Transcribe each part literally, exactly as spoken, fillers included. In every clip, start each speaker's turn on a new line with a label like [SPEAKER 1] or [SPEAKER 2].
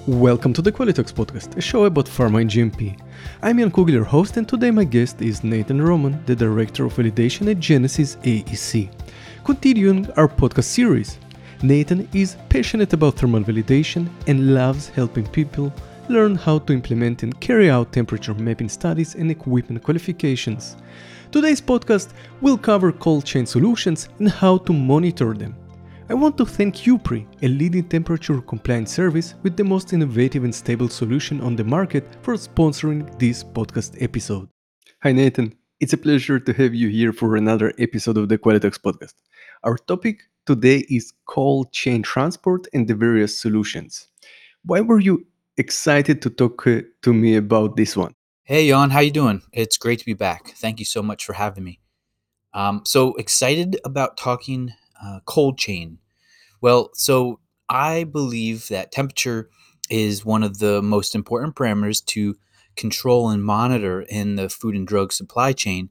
[SPEAKER 1] Welcome to the Qualitox podcast, a show about pharma and G M P. I'm Jan Kugler, host, and today my guest is Nathan Roman, the Director of Validation at Genesis A E C. Continuing our podcast series, Nathan is passionate about thermal validation and loves helping people learn how to implement and carry out temperature mapping studies and equipment qualifications. Today's podcast will cover cold chain solutions and how to monitor them. I want to thank Upri, a leading temperature compliance service with the most innovative and stable solution on the market, for sponsoring this podcast episode. Hi Nathan, it's a pleasure to have you here for another episode of the Qualitox podcast. Our topic today is cold chain transport and the various solutions. Why were you excited to talk uh, to me about this one?
[SPEAKER 2] Hey, Jan, how you doing? It's great to be back. Thank you so much for having me. Um, so excited about talking uh, cold chain. Well, so I believe that temperature is one of the most important parameters to control and monitor in the food and drug supply chain.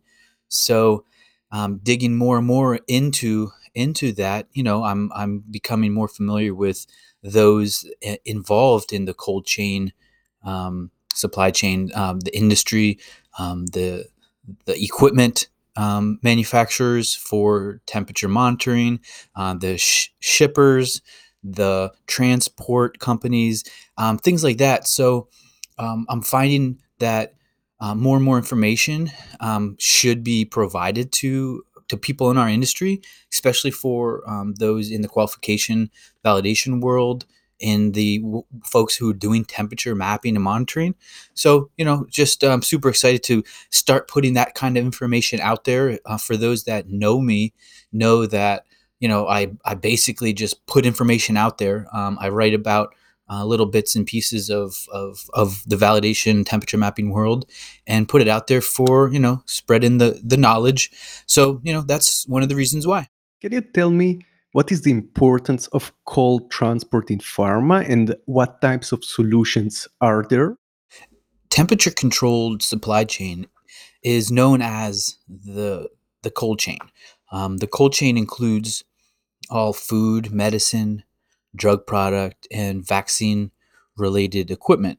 [SPEAKER 2] So, um, digging more and more into into that, you know, I'm I'm becoming more familiar with those i- involved in the cold chain, um, supply chain, um, the industry, um, the the equipment um, manufacturers for temperature monitoring, uh, the sh- shippers, the transport companies, um, things like that. So um, I'm finding that uh, more and more information um, should be provided to to people in our industry, especially for um, those in the qualification validation world, in the w- folks who are doing temperature mapping and monitoring. So, you know, just um, super excited to start putting that kind of information out there. Uh, for those that know me, know that, you know, I, I basically just put information out there. Um, I write about uh, little bits and pieces of, of, of the validation temperature mapping world and put it out there for, you know, spreading the, the knowledge. So, you know, that's one of the reasons why.
[SPEAKER 1] Can you tell me what is the importance of cold transport in pharma and what types of solutions are there?
[SPEAKER 2] Temperature controlled supply chain is known as the the cold chain. Um, the cold chain includes all food, medicine, drug product, and vaccine related equipment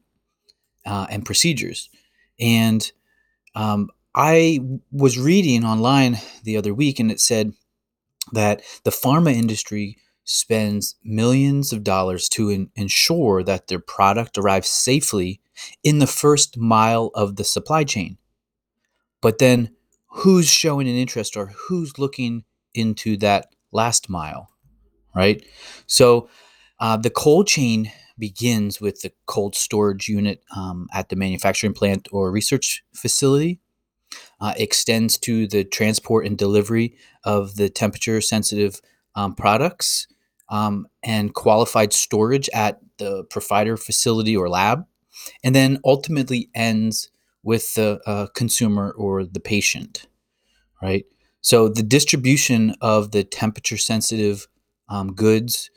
[SPEAKER 2] uh, and procedures. And um, I was reading online the other week, and it said that the pharma industry spends millions of dollars to in- ensure that their product arrives safely in the first mile of the supply chain. But then who's showing an interest or who's looking into that last mile, right? So uh, the cold chain begins with the cold storage unit um, at the manufacturing plant or research facility, uh, extends to the transport and delivery of the temperature sensitive um, products, um, and qualified storage at the provider facility or lab, and then ultimately ends with the uh, consumer or the patient, right? So the distribution of the temperature sensitive um, goods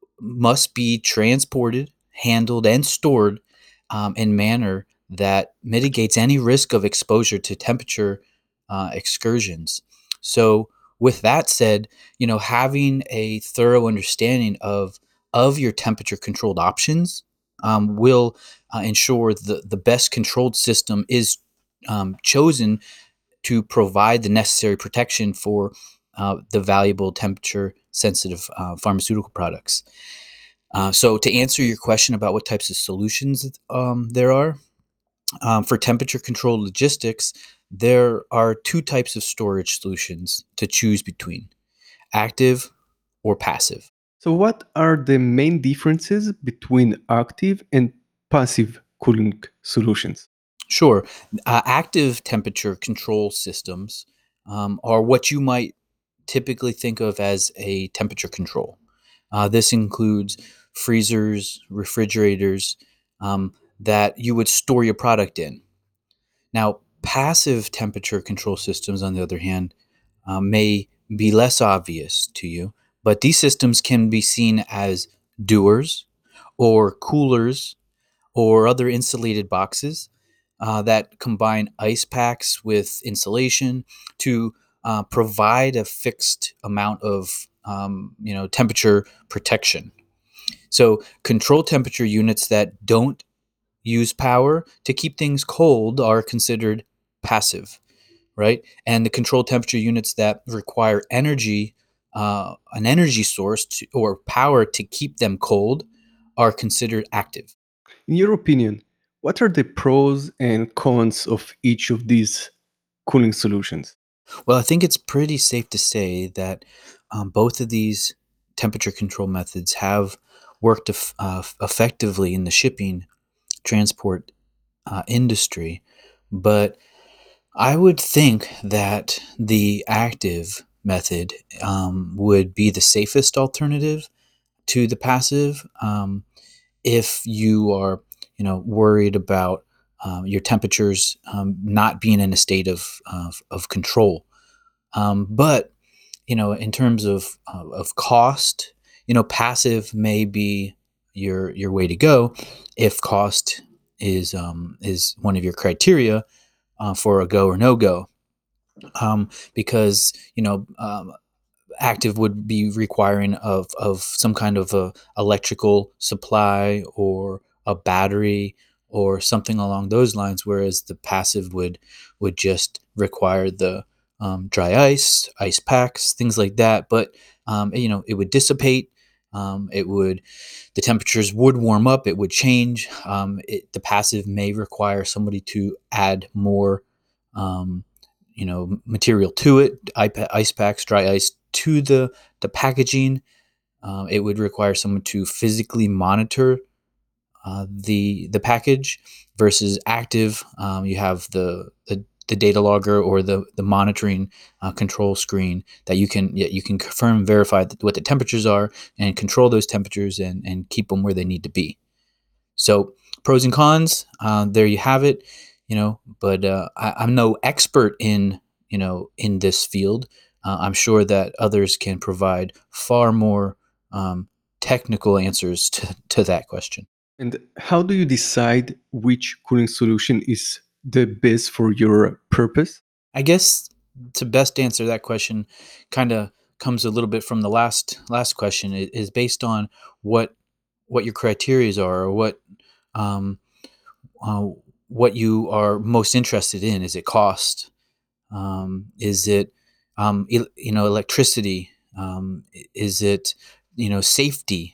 [SPEAKER 2] must be transported, handled, and stored um, in manner that mitigates any risk of exposure to temperature uh, excursions. So, with that said, you know, having a thorough understanding of of your temperature controlled options um, will uh, ensure the the best controlled system is um, chosen to provide the necessary protection for uh, the valuable temperature sensitive uh, pharmaceutical products. Uh, so, to answer your question about what types of solutions um, there are um, for temperature controlled logistics, there are two types of storage solutions to choose between: active or passive.
[SPEAKER 1] So, what are the main differences between active and passive cooling solutions?
[SPEAKER 2] Sure, uh, active temperature control systems um, are what you might typically think of as a temperature control. Uh, this includes freezers, refrigerators um, that you would store your product in. Now, passive temperature control systems, on the other hand, uh, may be less obvious to you, but these systems can be seen as doers or coolers or other insulated boxes uh, that combine ice packs with insulation to uh, provide a fixed amount of um, you know temperature protection. So control temperature units that don't use power to keep things cold are considered passive, right? And the control temperature units that require energy, uh, an energy source to, or power to keep them cold, are considered active.
[SPEAKER 1] In your opinion, what are the pros and cons of each of these cooling solutions?
[SPEAKER 2] Well, I think it's pretty safe to say that um, both of these temperature control methods have worked eff- uh, effectively in the shipping transport uh, industry, but I would think that the active method um, would be the safest alternative to the passive. Um, if you are, you know, worried about um, your temperatures um, not being in a state of of, of control. Um, but you know, in terms of uh, of cost, you know, passive may be your your way to go if cost is um, is one of your criteria uh, for a go or no go. Um, because you know, um, active would be requiring of of some kind of a electrical supply or a battery or something along those lines, whereas the passive would would just require the um, dry ice, ice packs, things like that. But um, you know, it would dissipate. Um, it would the temperatures would warm up. It would change. Um, it, the passive may require somebody to add more. Um, you know, material to it, ice packs, dry ice to the the packaging. Um, it would require someone to physically monitor uh, the the package versus active. Um, you have the, the the data logger or the the monitoring uh, control screen that you can yeah, you can confirm and verify what the temperatures are and control those temperatures and and keep them where they need to be. So pros and cons, uh, there you have it. You know, but uh, I, I'm no expert in you know in this field. Uh, I'm sure that others can provide far more um, technical answers to, to that question.
[SPEAKER 1] And how do you decide which cooling solution is the best for your purpose?
[SPEAKER 2] I guess to best answer that question, kind of comes a little bit from the last last question. It is based on what what your criterias are, or what um, uh, what you are most interested in. Is it cost? Um, is it, um, el- you know, electricity? Um, i- is it, you know, safety?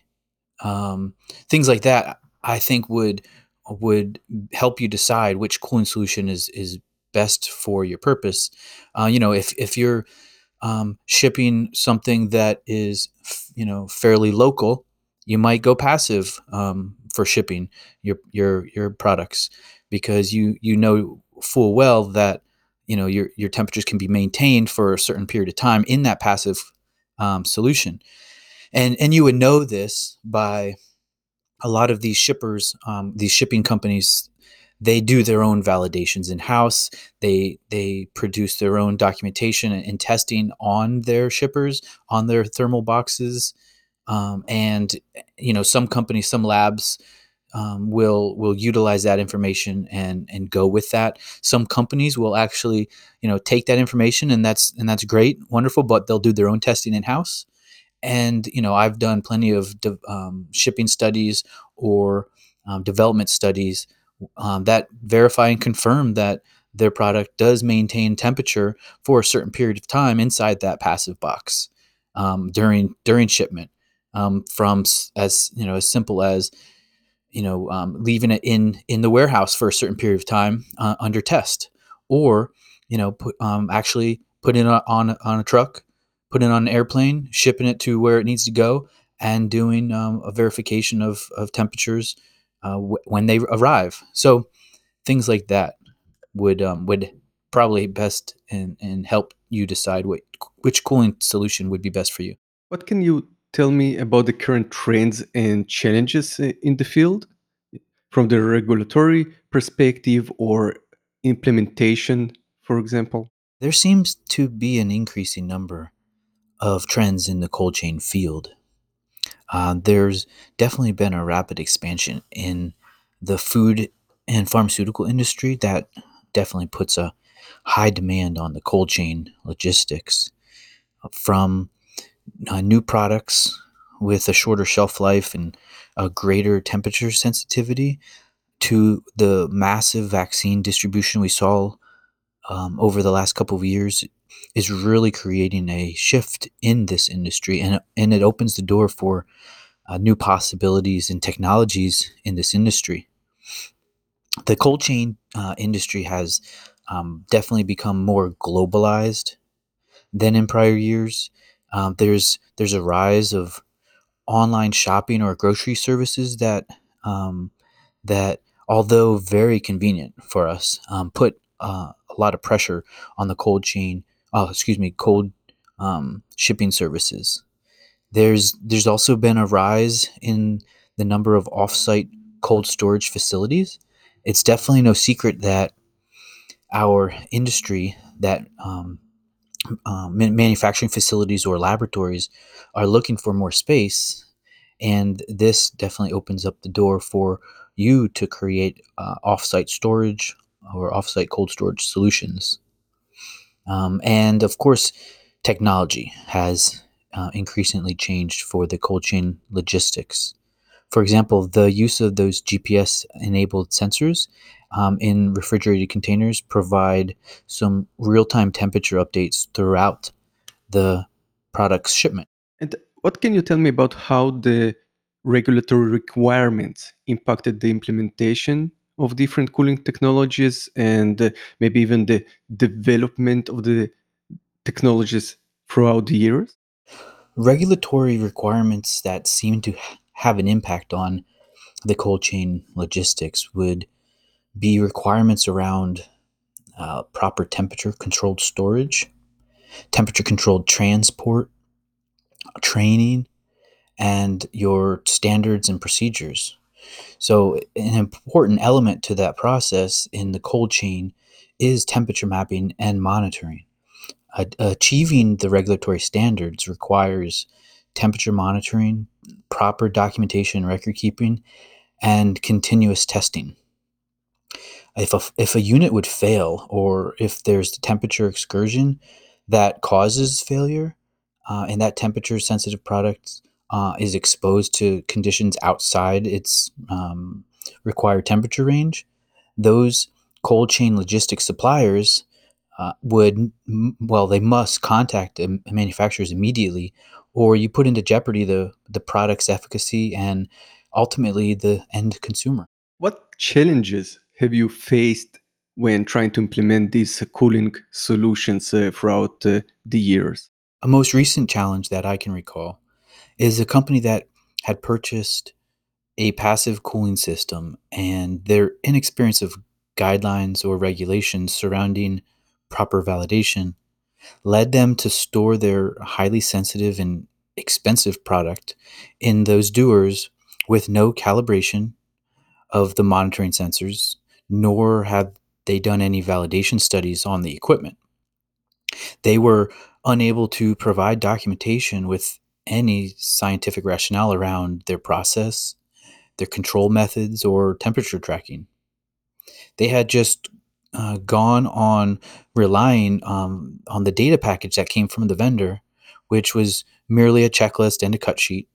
[SPEAKER 2] Um, Things like that. I think would would help you decide which cooling solution is is best for your purpose. Uh, you know, if if you're um, shipping something that is, f- you know, fairly local, you might go passive um, for shipping your your your products because you you know full well that you know your your temperatures can be maintained for a certain period of time in that passive um, solution, and and you would know this by a lot of these shippers, um, these shipping companies, they do their own validations in house. They they produce their own documentation and, and testing on their shippers, on their thermal boxes, um, and you know some companies, some labs um, will will utilize that information and and go with that. Some companies will actually you know take that information and that's and that's great, wonderful, but they'll do their own testing in house. And you know I've done plenty of de- um, shipping studies or um, development studies um, that verify and confirm that their product does maintain temperature for a certain period of time inside that passive box um, during during shipment, um, from s- as you know as simple as you know um, leaving it in in the warehouse for a certain period of time uh, under test, or you know put um, actually put it on on on a truck, put it on an airplane, shipping it to where it needs to go, and doing um, a verification of of temperatures uh, w- when they arrive. So things like that would um, would probably best and and help you decide what which cooling solution would be best for you.
[SPEAKER 1] What can you tell me about the current trends and challenges uh, in the field from the regulatory perspective or implementation, for example?
[SPEAKER 2] There seems to be an increasing number of trends in the cold chain field. Uh, there's definitely been a rapid expansion in the food and pharmaceutical industry that definitely puts a high demand on the cold chain logistics from uh, new products with a shorter shelf life and a greater temperature sensitivity to the massive vaccine distribution we saw um, over the last couple of years is really creating a shift in this industry, and, and it opens the door for uh, new possibilities and technologies in this industry. The cold chain uh, industry has um, definitely become more globalized than in prior years. Um, there's there's a rise of online shopping or grocery services that um, that, although very convenient for us, um, put uh, a lot of pressure on the cold chain. Oh, excuse me, cold um, shipping services. There's there's also been a rise in the number of offsite cold storage facilities. It's definitely no secret that our industry, that um, um, manufacturing facilities or laboratories, are looking for more space, and this definitely opens up the door for you to create uh, offsite storage or offsite cold storage solutions. Um, and of course, technology has uh, increasingly changed for the cold chain logistics. For example, the use of those G P S enabled sensors um, in refrigerated containers provide some real time temperature updates throughout the product's shipment.
[SPEAKER 1] And what can you tell me about how the regulatory requirements impacted the implementation of different cooling technologies and uh, maybe even the development of the technologies throughout the years?
[SPEAKER 2] Regulatory requirements that seem to h- have an impact on the cold chain logistics would be requirements around uh, proper temperature controlled storage, temperature controlled transport, training, and your standards and procedures. So, an important element to that process in the cold chain is temperature mapping and monitoring. A- achieving the regulatory standards requires temperature monitoring, proper documentation and record keeping, and continuous testing. If a, if a unit would fail, or if there's the temperature excursion that causes failure, uh, and that temperature sensitive product uh, is exposed to conditions outside its um, required temperature range, those cold chain logistics suppliers uh, would, m- well, they must contact the manufacturers immediately, or you put into jeopardy the the product's efficacy and ultimately the end consumer.
[SPEAKER 1] What challenges have you faced when trying to implement these uh, cooling solutions uh, throughout uh, the years?
[SPEAKER 2] A most recent challenge that I can recall is a company that had purchased a passive cooling system, and their inexperience of guidelines or regulations surrounding proper validation led them to store their highly sensitive and expensive product in those dewars with no calibration of the monitoring sensors, nor have they done any validation studies on the equipment. They were unable to provide documentation with any scientific rationale around their process, their control methods, or temperature tracking. They had just uh, gone on relying um, on the data package that came from the vendor, which was merely a checklist and a cut sheet.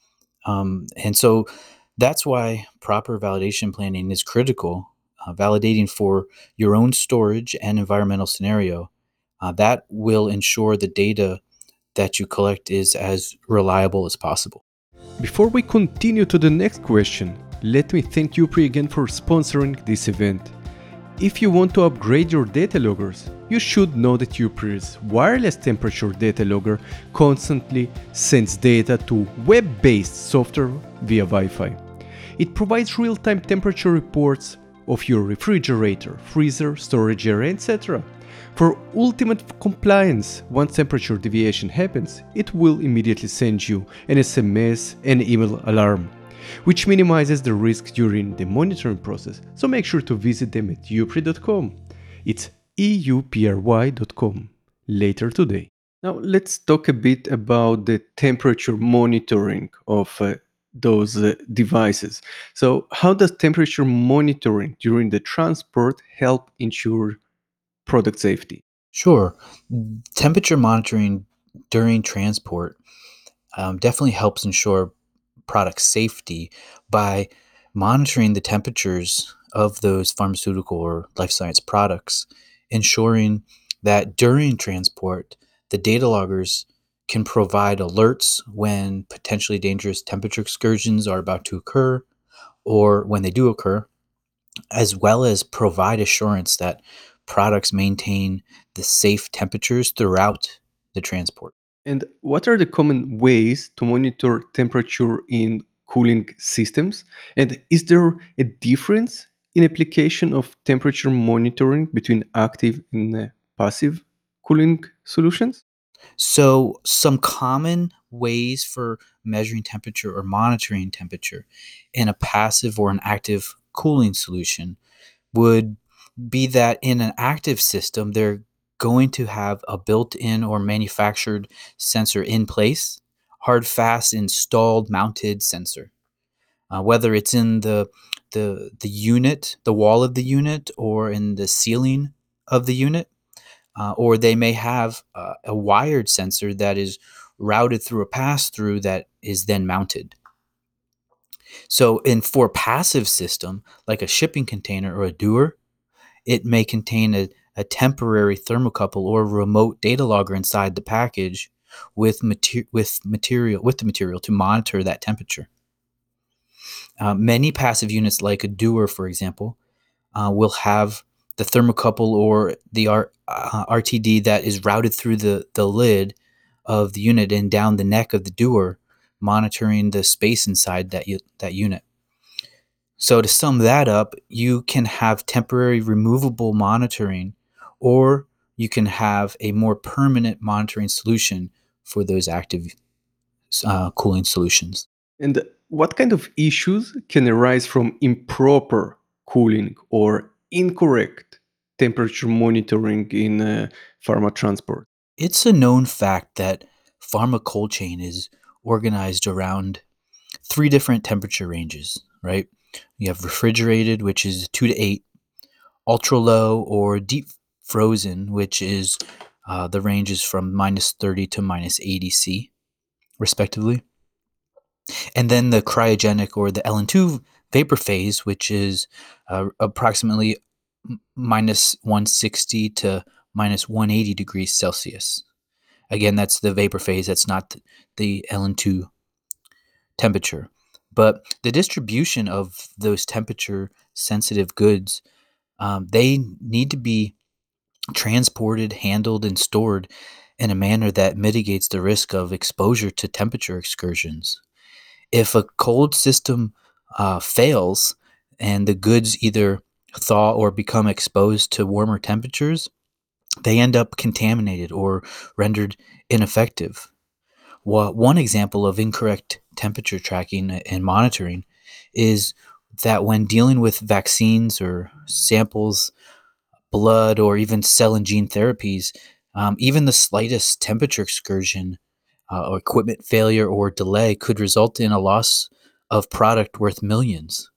[SPEAKER 2] Um, and so that's why proper validation planning is critical. Uh, validating for your own storage and environmental scenario. Uh, that will ensure the data that you collect is as reliable as possible.
[SPEAKER 1] Before we continue to the next question, let me thank UPRI again for sponsoring this event. If you want to upgrade your data loggers, you should know that UPRI's wireless temperature data logger constantly sends data to web-based software via Wi-Fi. It provides real-time temperature reports of your refrigerator, freezer, storage area, et cetera. For ultimate compliance, once temperature deviation happens, it will immediately send you an S M S and email alarm, which minimizes the risk during the monitoring process, so make sure to visit them at upry dot com. It's E U P R Y dot com later today. Now let's talk a bit about the temperature monitoring of uh, those uh, devices. So how does temperature monitoring during the transport help ensure product safety?
[SPEAKER 2] Sure. Temperature monitoring during transport um, definitely helps ensure product safety by monitoring the temperatures of those pharmaceutical or life science products, ensuring that during transport, the data loggers can provide alerts when potentially dangerous temperature excursions are about to occur or when they do occur, as well as provide assurance that products maintain the safe temperatures throughout the transport.
[SPEAKER 1] And what are the common ways to monitor temperature in cooling systems? And is there a difference in application of temperature monitoring between active and uh, passive cooling solutions?
[SPEAKER 2] So, some common ways for measuring temperature or monitoring temperature in a passive or an active cooling solution would be that in an active system, they're going to have a built in or manufactured sensor in place, hard, fast, installed, mounted sensor. Uh, whether it's in the, the, the unit, the wall of the unit, or in the ceiling of the unit, uh, or they may have uh, a wired sensor that is routed through a pass through that is then mounted. So, in for a passive system like a shipping container or a doer, it may contain a, a temporary thermocouple or remote data logger inside the package with mater- with material with the material to monitor that temperature. Uh, many passive units, like a doer, for example, uh, will have the thermocouple or the R, uh, R T D that is routed through the, the lid of the unit and down the neck of the doer, monitoring the space inside that u- that unit. So to sum that up, you can have temporary removable monitoring, or you can have a more permanent monitoring solution for those active uh, cooling solutions.
[SPEAKER 1] And what kind of issues can arise from improper cooling or incorrect temperature monitoring in uh, pharma transport?
[SPEAKER 2] It's a known fact that pharma cold chain is organized around three different temperature ranges, right? You have refrigerated, which is two to eight, ultra low or deep frozen, which is uh, the range is from minus thirty to minus eighty C, respectively. And then the cryogenic or the L N two vapor phase, which is uh, approximately m- minus one hundred sixty to minus one hundred eighty degrees Celsius. Again, that's the vapor phase. That's not th- the L N two temperature. But the distribution of those temperature sensitive goods, um, they need to be transported, handled, and stored in a manner that mitigates the risk of exposure to temperature excursions. If a cold system uh, fails and the goods either thaw or become exposed to warmer temperatures, they end up contaminated or rendered ineffective. Well, one example of incorrect temperature tracking and monitoring is that when dealing with vaccines or samples, blood, or even cell and gene therapies, um, even the slightest temperature excursion uh, or equipment failure or delay could result in a loss of product worth millions.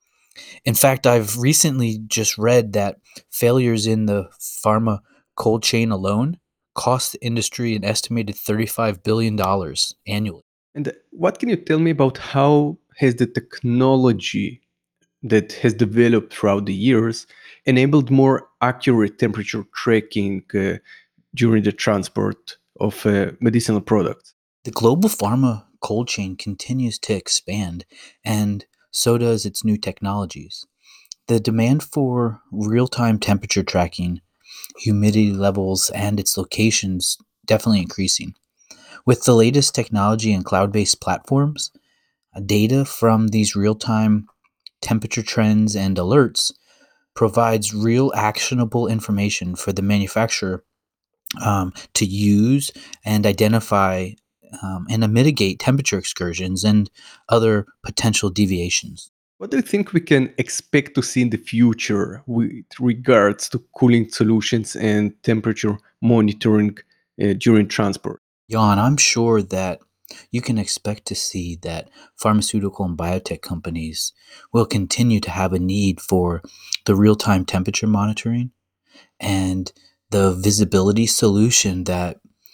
[SPEAKER 2] In fact, I've recently just read that failures in the pharma cold chain alone cost the industry an estimated thirty-five billion dollars annually.
[SPEAKER 1] And what can you tell me about how has the technology that has developed throughout the years enabled more accurate temperature tracking uh, during the transport of uh, medicinal products?
[SPEAKER 2] The global pharma cold chain continues to expand, and so does its new technologies. The demand for real time temperature tracking, humidity levels, and its locations definitely increasing. With the latest technology and cloud based platforms, uh, data from these real time temperature trends and alerts provides real actionable information for the manufacturer um, to use and identify um, and to mitigate temperature excursions and other potential deviations.
[SPEAKER 1] What do you think we can expect to see in the future with regards to cooling solutions and temperature monitoring uh, during transport?
[SPEAKER 2] Jan, I'm sure that you can expect to see that pharmaceutical and biotech companies will continue to have a need for the real time temperature monitoring and the visibility solution that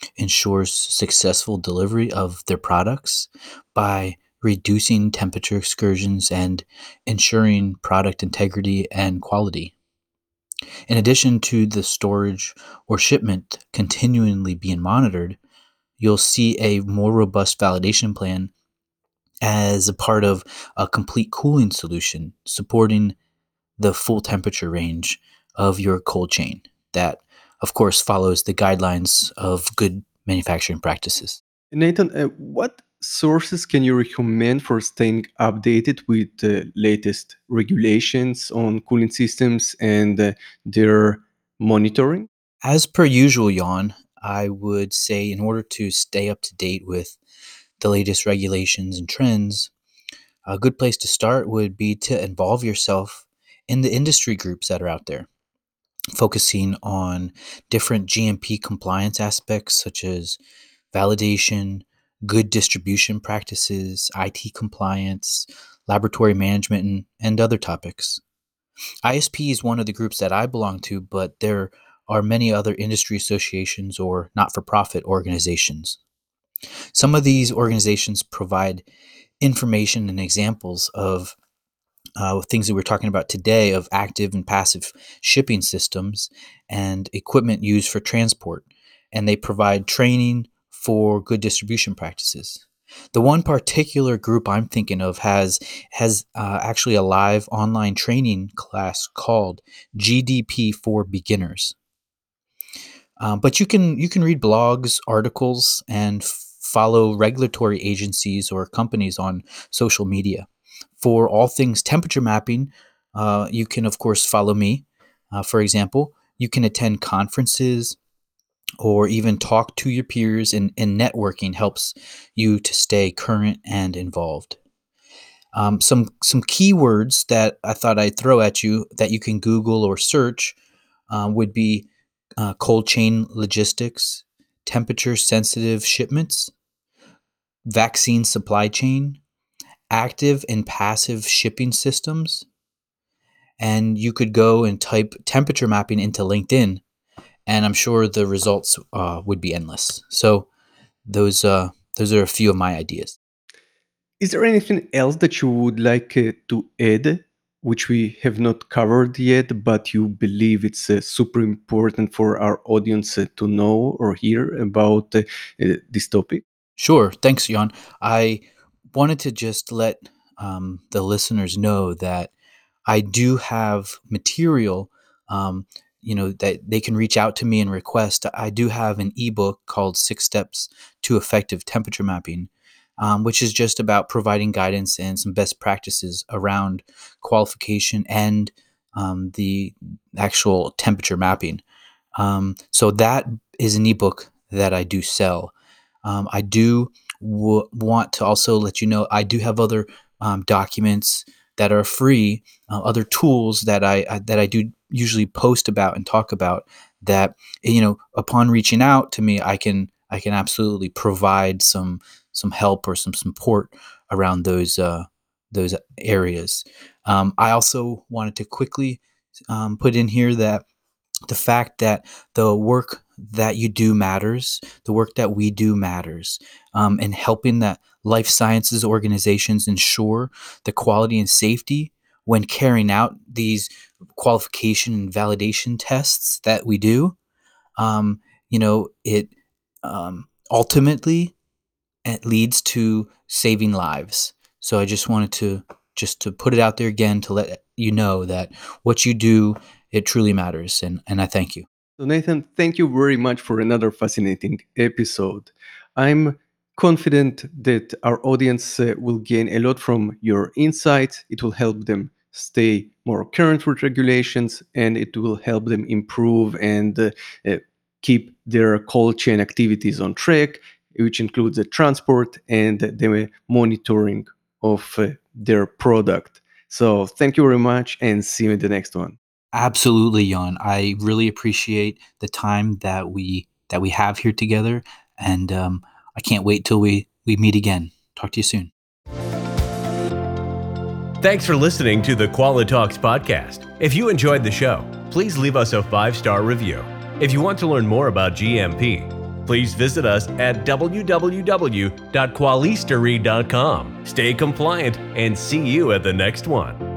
[SPEAKER 2] ensures successful delivery of their products by reducing temperature excursions and ensuring product integrity and quality. In addition to the storage or shipment continually being monitored, you'll see a more robust validation plan as a part of a complete cooling solution supporting the full temperature range of your cold chain that, of course, follows the guidelines of good manufacturing practices.
[SPEAKER 1] Nathan, uh, what sources can you recommend for staying updated with the latest regulations on cooling systems and uh, their monitoring?
[SPEAKER 2] As per usual, Jan, I would say in order to stay up to date with the latest regulations and trends, a good place to start would be to involve yourself in the industry groups that are out there, focusing on different G M P compliance aspects such as validation, good distribution practices, I T compliance, laboratory management, and, and other topics. I S P is one of the groups that I belong to, but there are many other industry associations or not for profit organizations. Some of these organizations provide information and examples of uh, things that we're talking about today of active and passive shipping systems and equipment used for transport. And they provide training for good distribution practices. The one particular group I'm thinking of has has uh, actually a live online training class called G D P for Beginners. Um, but you can you can read blogs, articles, and f- follow regulatory agencies or companies on social media. For all things temperature mapping, uh, you can of course follow me. Uh, for example, you can attend conferences or even talk to your peers, and, and networking helps you to stay current and involved. Um, some some keywords that I thought I'd throw at you that you can Google or search um, would be uh, cold chain logistics, temperature sensitive shipments, vaccine supply chain, active and passive shipping systems. And you could go and type temperature mapping into LinkedIn, and I'm sure the results uh, would be endless. So those uh, those are a few of my ideas.
[SPEAKER 1] Is there anything else that you would like uh, to add, which we have not covered yet, but you believe it's uh, super important for our audience uh, to know or hear about uh, uh, this topic?
[SPEAKER 2] Sure. Thanks, Jan. I wanted to just let um, the listeners know that I do have material, um, you know, that they can reach out to me and request. I do have an ebook called Six Steps to Effective Temperature Mapping, um, which is just about providing guidance and some best practices around qualification and um, the actual temperature mapping. Um, so that is an ebook that I do sell. Um, I do w- want to also let you know I do have other um, documents that are free, uh, other tools that I, I that I do usually post about and talk about. That you know, upon reaching out to me, I can I can absolutely provide some some help or some support around those uh, those areas. Um, I also wanted to quickly um, put in here that the fact that the work that you do matters, the work that we do matters, um, and helping that life sciences organizations ensure the quality and safety when carrying out these qualification and validation tests that we do. Um, you know, it um, ultimately it leads to saving lives. So I just wanted to just to put it out there again to let you know that what you do, it truly matters, and and I thank you.
[SPEAKER 1] So, Nathan, thank you very much for another fascinating episode. I'm confident that our audience uh, will gain a lot from your insights. It will help them stay more current with regulations, and it will help them improve and uh, uh, keep their cold chain activities on track, which includes the transport and the monitoring of uh, their product. So, thank you very much, and see you in the next one.
[SPEAKER 2] Absolutely, Jan. I really appreciate the time that we that we have here together, and um, I can't wait till we we meet again. Talk to you soon.
[SPEAKER 3] Thanks for listening to the Qualitalks podcast. If you enjoyed the show, please leave us a five-star review. If you want to learn more about G M P, Please visit us at w w w dot qualistery dot com. Stay compliant and see you at the next one.